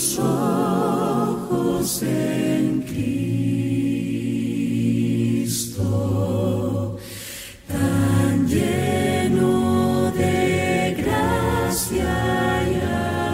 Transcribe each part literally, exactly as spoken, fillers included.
tus ojos en Cristo, tan lleno de gracia y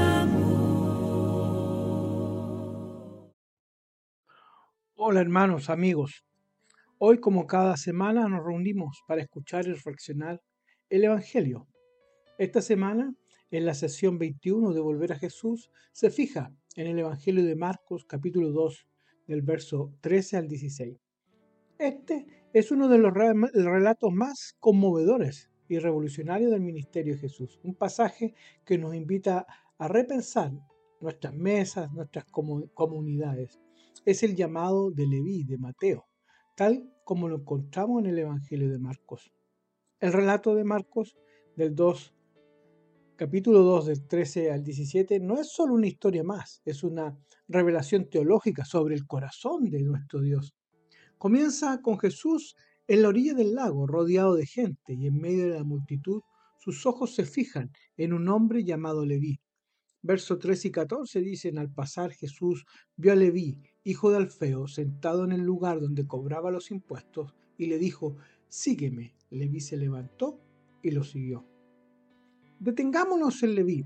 amor. Hola hermanos, amigos. Hoy, como cada semana, nos reunimos para escuchar y reflexionar el Evangelio. Esta semana, en la sesión veintiuno de Volver a Jesús, se fija en el Evangelio de Marcos, capítulo dos, del verso trece al dieciséis. Este es uno de los relatos más conmovedores y revolucionarios del ministerio de Jesús. Un pasaje que nos invita a repensar nuestras mesas, nuestras comunidades. Es el llamado de Leví, de Mateo, tal como lo encontramos en el Evangelio de Marcos. El relato de Marcos del dos, capítulo dos, del trece al diecisiete, no es solo una historia más, es una revelación teológica sobre el corazón de nuestro Dios. Comienza con Jesús en la orilla del lago, rodeado de gente, y en medio de la multitud sus ojos se fijan en un hombre llamado Leví. Versos trece y catorce dicen: al pasar Jesús vio a Leví, hijo de Alfeo, sentado en el lugar donde cobraba los impuestos, y le dijo: sígueme. Leví se levantó y lo siguió. Detengámonos en Leví.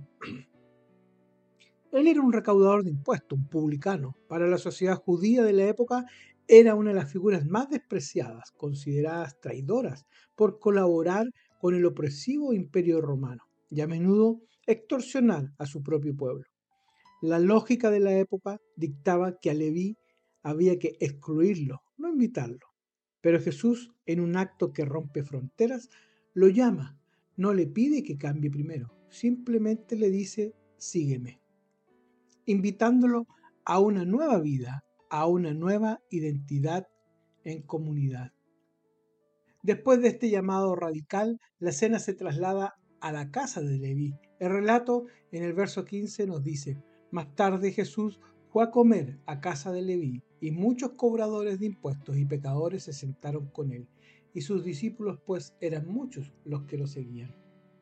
Él era un recaudador de impuestos, un publicano. Para la sociedad judía de la época era una de las figuras más despreciadas, consideradas traidoras por colaborar con el opresivo imperio romano y a menudo extorsionar a su propio pueblo. La lógica de la época dictaba que a Leví había que excluirlo, no invitarlo. Pero Jesús, en un acto que rompe fronteras, lo llama. No le pide que cambie primero, simplemente le dice: sígueme, invitándolo a una nueva vida, a una nueva identidad en comunidad. Después de este llamado radical, la escena se traslada a la casa de Leví. El relato en el verso quince nos dice: más tarde Jesús fue a comer a casa de Leví, y muchos cobradores de impuestos y pecadores se sentaron con él, y sus discípulos, pues eran muchos los que lo seguían.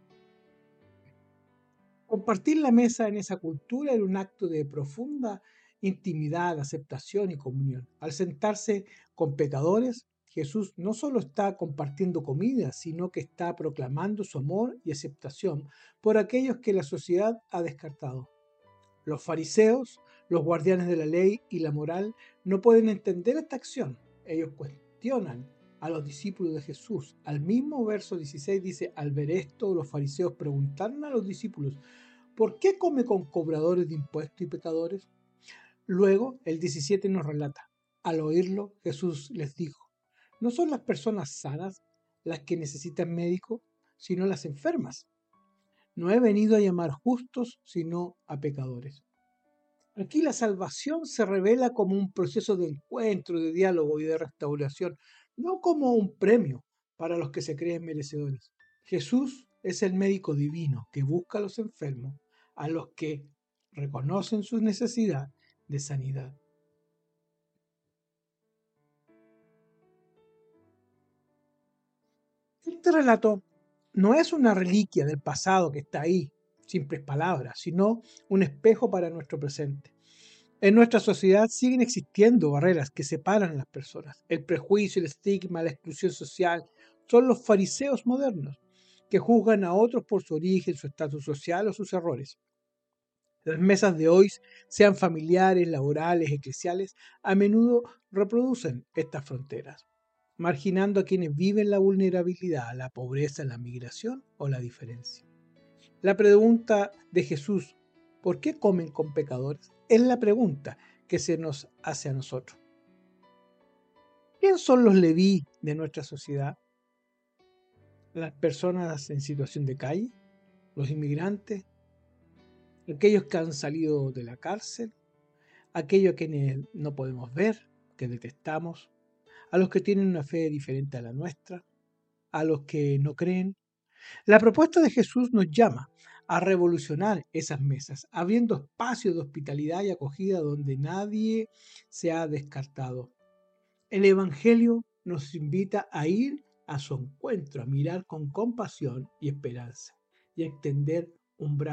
Compartir la mesa en esa cultura era un acto de profunda intimidad, aceptación y comunión. Al sentarse con pecadores, Jesús no solo está compartiendo comida, sino que está proclamando su amor y aceptación por aquellos que la sociedad ha descartado. Los fariseos, los guardianes de la ley y la moral, no pueden entender esta acción. Ellos cuestionan a los discípulos de Jesús. Al mismo verso dieciséis dice: al ver esto, los fariseos preguntaron a los discípulos: ¿por qué come con cobradores de impuestos y pecadores? Luego, el diecisiete nos relata: al oírlo, Jesús les dijo: no son las personas sanas las que necesitan médico, sino las enfermas. No he venido a llamar justos, sino a pecadores. Aquí la salvación se revela como un proceso de encuentro, de diálogo y de restauración, no como un premio para los que se creen merecedores. Jesús es el médico divino que busca a los enfermos, a los que reconocen su necesidad de sanidad. Este relato no es una reliquia del pasado que está ahí, simples palabras, sino un espejo para nuestro presente. En nuestra sociedad siguen existiendo barreras que separan a las personas. El prejuicio, el estigma, la exclusión social son los fariseos modernos, que juzgan a otros por su origen, su estatus social o sus errores. Las mesas de hoy, sean familiares, laborales, eclesiales, a menudo reproducen estas fronteras, marginando a quienes viven la vulnerabilidad, la pobreza, la migración o la diferencia. La pregunta de Jesús: ¿por qué comen con pecadores?, es la pregunta que se nos hace a nosotros. ¿Quién son los Leví de nuestra sociedad? ¿Las personas en situación de calle? ¿Los inmigrantes? ¿Aquellos que han salido de la cárcel? ¿Aquellos a quienes no podemos ver, que detestamos? ¿A los que tienen una fe diferente a la nuestra? ¿A los que no creen? La propuesta de Jesús nos llama a revolucionar esas mesas, abriendo espacios de hospitalidad y acogida donde nadie se ha descartado. El Evangelio nos invita a ir a su encuentro, a mirar con compasión y esperanza y a extender un brazo,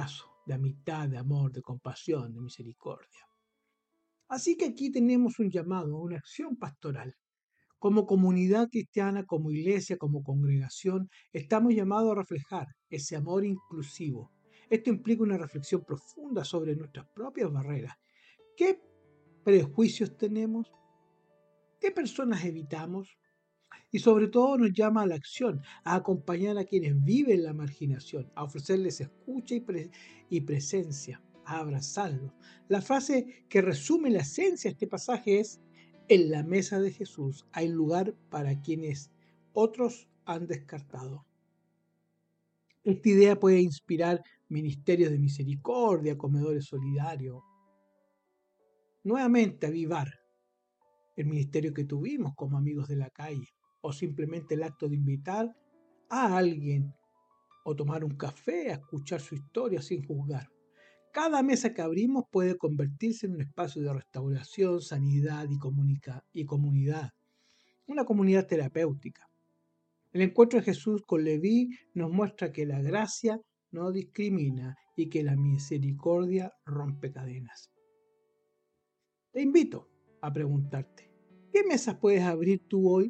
de amistad, de amor, de compasión, de misericordia. Así que aquí tenemos un llamado a una acción pastoral. Como comunidad cristiana, como iglesia, como congregación, estamos llamados a reflejar ese amor inclusivo. Esto implica una reflexión profunda sobre nuestras propias barreras. ¿Qué prejuicios tenemos? ¿Qué personas evitamos? Y sobre todo nos llama a la acción, a acompañar a quienes viven la marginación, a ofrecerles escucha y, pre- y presencia, a abrazarlos. La frase que resume la esencia de este pasaje es: en la mesa de Jesús hay lugar para quienes otros han descartado. Esta idea puede inspirar ministerios de misericordia, comedores solidarios. Nuevamente avivar el ministerio que tuvimos como amigos de la calle, o simplemente el acto de invitar a alguien o tomar un café, a escuchar su historia sin juzgar. Cada mesa que abrimos puede convertirse en un espacio de restauración, sanidad y, comunica- y comunidad, una comunidad terapéutica. El encuentro de Jesús con Leví nos muestra que la gracia no discrimina y que la misericordia rompe cadenas. Te invito a preguntarte: ¿qué mesas puedes abrir tú hoy?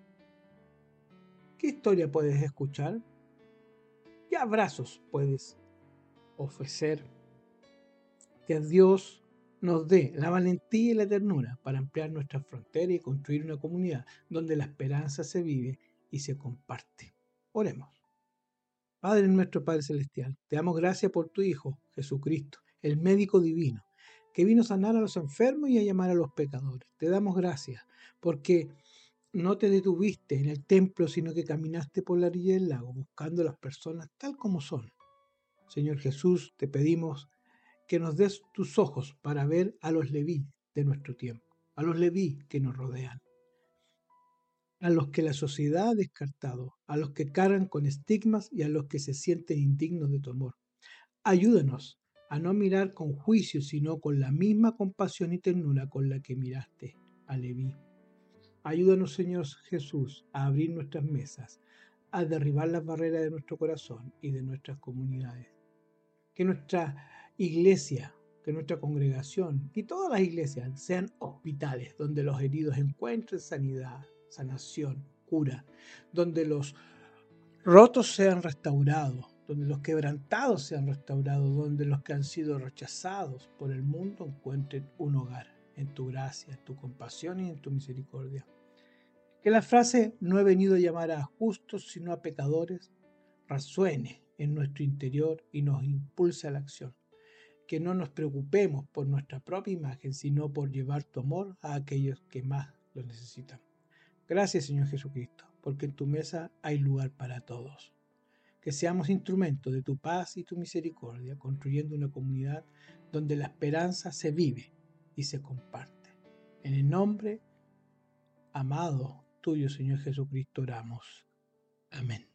¿Qué historia puedes escuchar? ¿Qué abrazos puedes ofrecer? Que Dios nos dé la valentía y la ternura para ampliar nuestras fronteras y construir una comunidad donde la esperanza se vive y se comparte. Oremos. Padre nuestro, Padre Celestial, te damos gracias por tu Hijo, Jesucristo, el médico divino, que vino a sanar a los enfermos y a llamar a los pecadores. Te damos gracias porque no te detuviste en el templo, sino que caminaste por la orilla del lago buscando a las personas tal como son. Señor Jesús, te pedimos que nos des tus ojos para ver a los Leví de nuestro tiempo, a los Leví que nos rodean, a los que la sociedad ha descartado, a los que cargan con estigmas y a los que se sienten indignos de tu amor. Ayúdanos a no mirar con juicio, sino con la misma compasión y ternura con la que miraste a Leví. Ayúdanos, Señor Jesús, a abrir nuestras mesas, a derribar las barreras de nuestro corazón y de nuestras comunidades. Que nuestra iglesia, que nuestra congregación y todas las iglesias sean hospitales donde los heridos encuentren sanidad, sanación, cura, donde los rotos sean restaurados, donde los quebrantados sean restaurados, donde los que han sido rechazados por el mundo encuentren un hogar en tu gracia, en tu compasión y en tu misericordia. Que la frase "no he venido a llamar a justos sino a pecadores" resuene en nuestro interior y nos impulse a la acción. Que no nos preocupemos por nuestra propia imagen, sino por llevar tu amor a aquellos que más lo necesitan. Gracias, Señor Jesucristo, porque en tu mesa hay lugar para todos. Que seamos instrumentos de tu paz y tu misericordia, construyendo una comunidad donde la esperanza se vive y se comparte. En el nombre amado tuyo, Señor Jesucristo, oramos. Amén.